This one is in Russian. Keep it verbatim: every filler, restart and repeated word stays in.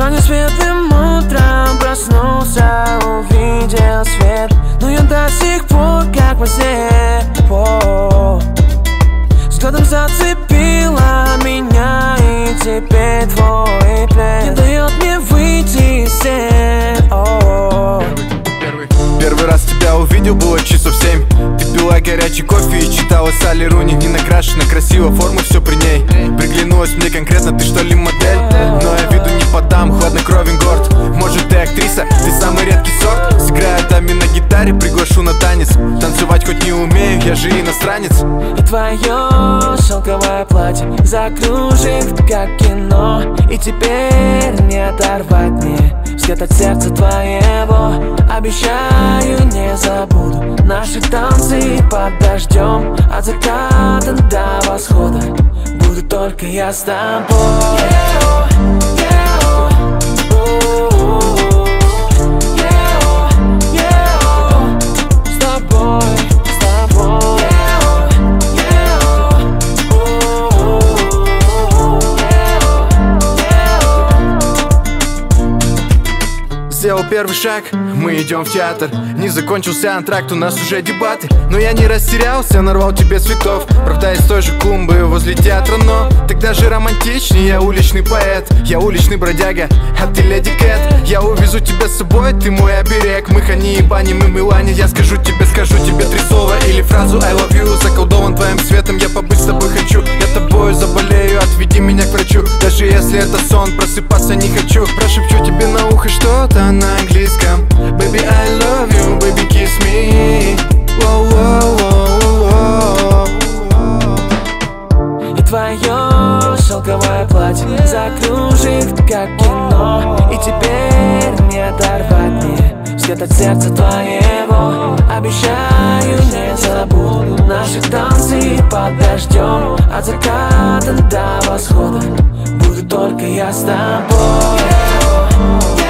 Сегодня светлым утром проснулся, увидел свет, но я до сих пор как во сне. О-о-о. Взглядом зацепила меня, и теперь твой плен не дает мне выйти из сен. О-о-о. Первый, первый раз тебя увидел, было часов семь. Ты пила горячий кофе и читала Салли Руни. Не накрашена, красиво, форма все при ней. Приглянулась мне конкретно, ты что ли модель? Но я виду не подам, хладнокровен горд. Может ты актриса, ты самый редкий сорт. Сыграю даме на гитаре, приглашу на танец. Танцевать хоть не умею, я же иностранец. И твое шелковое платье закружит, как кино. И теперь не оторвать мне взгляд от сердца твоего. Обещаю, не забуду наши танцы под дождем, от заката до восхода. Буду только я с тобой. Сделал первый шаг, мы идем в театр. Не закончился антракт, у нас уже дебаты. Но я не растерялся, нарвал тебе цветов. Правда, из той же клумбы возле театра, но тогда же романтичнее. Я уличный поэт, я уличный бродяга, а ты леди Кэт. Я увезу тебя с собой, ты мой оберег. Мы Хани и Бани, мы Милане. Я скажу тебе, скажу тебе три слова или фразу I love you. Заколдован твоим светом, я побыть с тобой хочу. Я тобою заболею, отведи меня к врачу. Даже если это сон, просыпаться не хочу. Прошепчу тебе на ухо что-то на английском. Baby, I love you, baby, kiss me. Whoa, whoa, whoa, whoa. И твое шелковое платье закружит, как кино. И теперь не оторвать мне взгляд от сердца твоего. Обещаю, не забуду наши танцы под дождем, от заката до восхода. Буду только я с тобой.